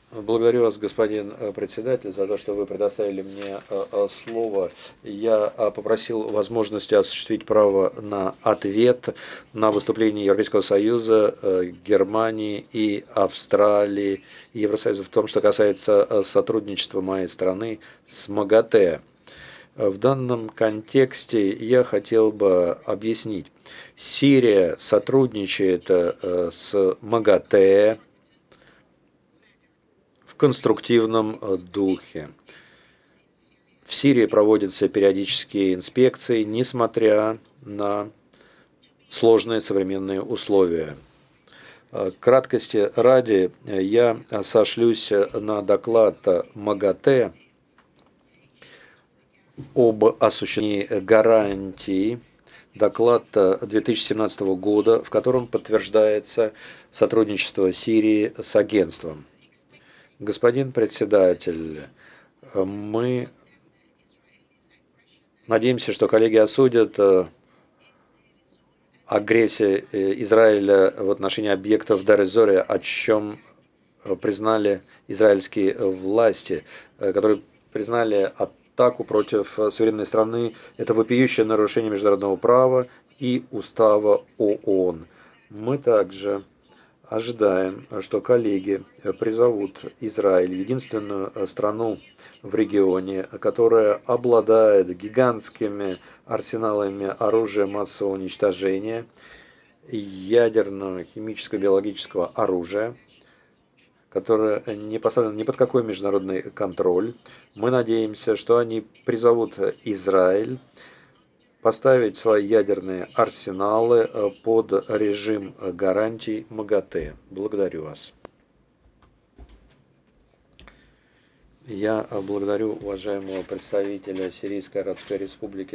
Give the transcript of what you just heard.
Благодарю вас, господин председатель, за то, что вы предоставили мне слово. Я попросил возможности осуществить право на ответ на выступление Европейского Союза, Германии и Австралии и Евросоюза в том, что касается сотрудничества моей страны с МАГАТЭ. В данном контексте я хотел бы объяснить. Сирия сотрудничает с МАГАТЭ в конструктивном духе. В Сирии проводятся периодические инспекции, несмотря на сложные современные условия. Краткости ради я сошлюсь на доклад МАГАТЭ об осуществлении гарантий, доклад 2017 года, в котором подтверждается сотрудничество Сирии с агентством. Господин председатель, мы надеемся, что коллеги осудят агрессию Израиля в отношении объектов Дар-эз-Зоре, о чем признали израильские власти, которые признали атаку против суверенной страны. Это вопиющее нарушение международного права и устава ООН. Мы также ожидаем, что коллеги призовут Израиль, единственную страну в регионе, которая обладает гигантскими арсеналами оружия массового уничтожения, ядерного, химического, биологического оружия, которое не поставлено ни под какой международный контроль. Мы надеемся, что они призовут Израиль поставить свои ядерные арсеналы под режим гарантий МАГАТЭ. Благодарю вас. Я благодарю уважаемого представителя Сирийской Арабской Республики